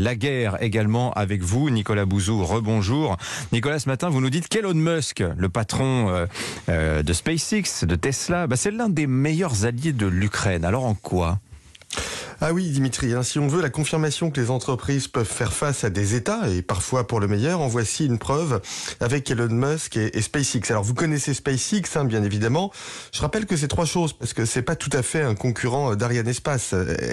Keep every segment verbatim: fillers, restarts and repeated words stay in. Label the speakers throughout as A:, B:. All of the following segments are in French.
A: la guerre également avec vous, Nicolas Bouzou. Rebonjour. Nicolas, ce matin, vous nous dites qu'Elon Musk, le patron euh, euh, de SpaceX, de Tesla, bah, c'est l'un des meilleurs alliés de l'Ukraine. Alors en quoi ?
B: Ah oui, Dimitri, hein, si on veut la confirmation que les entreprises peuvent faire face à des États, et parfois pour le meilleur, en voici une preuve avec Elon Musk et, et SpaceX. Alors vous connaissez SpaceX, hein, bien évidemment. Je rappelle que c'est trois choses, parce que c'est pas tout à fait un concurrent d'Ariane Espace.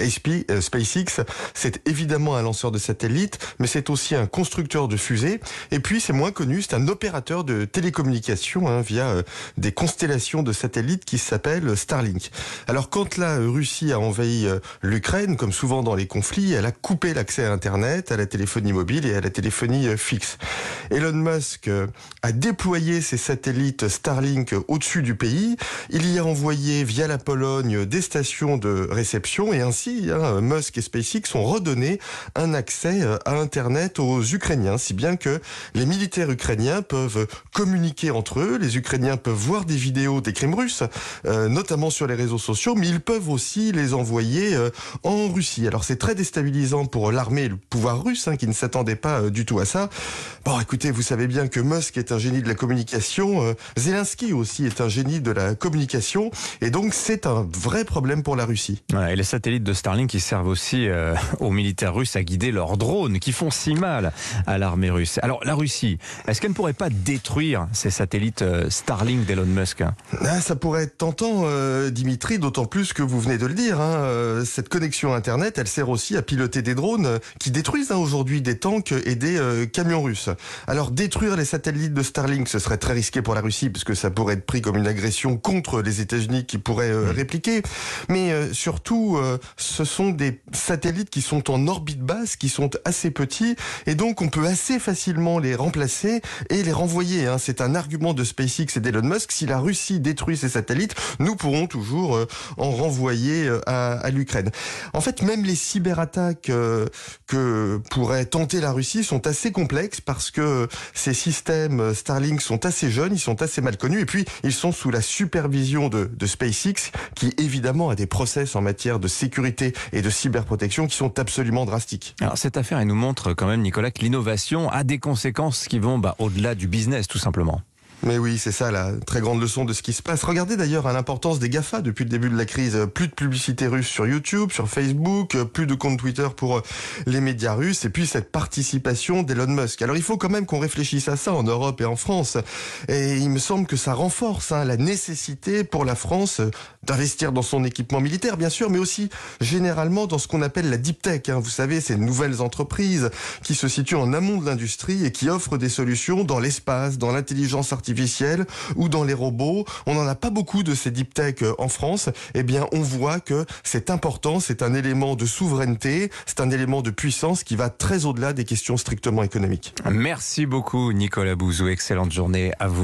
B: SpaceX, c'est évidemment un lanceur de satellites, mais c'est aussi un constructeur de fusées. Et puis c'est moins connu, c'est un opérateur de télécommunications hein, via euh, des constellations de satellites qui s'appellent Starlink. Alors quand la Russie a envahi euh, l'Ukraine, comme souvent dans les conflits, elle a coupé l'accès à Internet, à la téléphonie mobile et à la téléphonie fixe. Elon Musk a déployé ses satellites Starlink au-dessus du pays. Il y a envoyé via la Pologne des stations de réception et ainsi, hein, Musk et SpaceX ont redonné un accès à Internet aux Ukrainiens, si bien que les militaires ukrainiens peuvent communiquer entre eux, les Ukrainiens peuvent voir des vidéos des crimes russes, euh, notamment sur les réseaux sociaux, mais ils peuvent aussi les envoyer euh, en Russie. Alors c'est très déstabilisant pour l'armée et le pouvoir russe hein, qui ne s'attendait pas euh, du tout à ça. Bon écoutez, vous savez bien que Musk est un génie de la communication, euh, Zelensky aussi est un génie de la communication et donc c'est un vrai problème pour la Russie.
A: Ouais, et les satellites de Starlink qui servent aussi euh, aux militaires russes à guider leurs drones qui font si mal à l'armée russe. Alors la Russie, est-ce qu'elle ne pourrait pas détruire ces satellites euh, Starlink d'Elon Musk ?
B: Ah, ça pourrait être tentant, euh, Dimitri, d'autant plus que vous venez de le dire. Hein, euh, cette connexion Internet, elle sert aussi à piloter des drones qui détruisent hein, aujourd'hui des tanks et des euh, camions russes. Alors détruire les satellites de Starlink, ce serait très risqué pour la Russie parce que ça pourrait être pris comme une agression contre les États-Unis qui pourraient euh, répliquer. Mais euh, surtout, euh, ce sont des satellites qui sont en orbite basse, qui sont assez petits et donc on peut assez facilement les remplacer et les renvoyer. Hein. C'est un argument de SpaceX et d'Elon Musk. Si la Russie détruit ces satellites, nous pourrons toujours euh, en renvoyer euh, à, à l'Ukraine. En fait, même les cyberattaques euh, que pourrait tenter la Russie sont assez complexes parce que ces systèmes Starlink sont assez jeunes, ils sont assez mal connus et puis ils sont sous la supervision de, de SpaceX qui évidemment a des process en matière de sécurité et de cyberprotection qui sont absolument drastiques.
A: Alors cette affaire, elle nous montre quand même, Nicolas, que l'innovation a des conséquences qui vont bah, au-delà du business tout simplement.
B: Mais oui, c'est ça la très grande leçon de ce qui se passe. Regardez d'ailleurs à l'importance des GAFA depuis le début de la crise. Plus de publicité russe sur YouTube, sur Facebook, plus de comptes Twitter pour les médias russes et puis cette participation d'Elon Musk. Alors il faut quand même qu'on réfléchisse à ça en Europe et en France. Et il me semble que ça renforce hein, la nécessité pour la France d'investir dans son équipement militaire, bien sûr, mais aussi généralement dans ce qu'on appelle la deep tech. Hein. Vous savez, ces nouvelles entreprises qui se situent en amont de l'industrie et qui offrent des solutions dans l'espace, dans l'intelligence artificielle ou dans les robots. On n'en a pas beaucoup de ces deep tech en France. Eh bien, on voit que c'est important, c'est un élément de souveraineté, c'est un élément de puissance qui va très au-delà des questions strictement économiques.
A: Merci beaucoup, Nicolas Bouzou. Excellente journée à vous.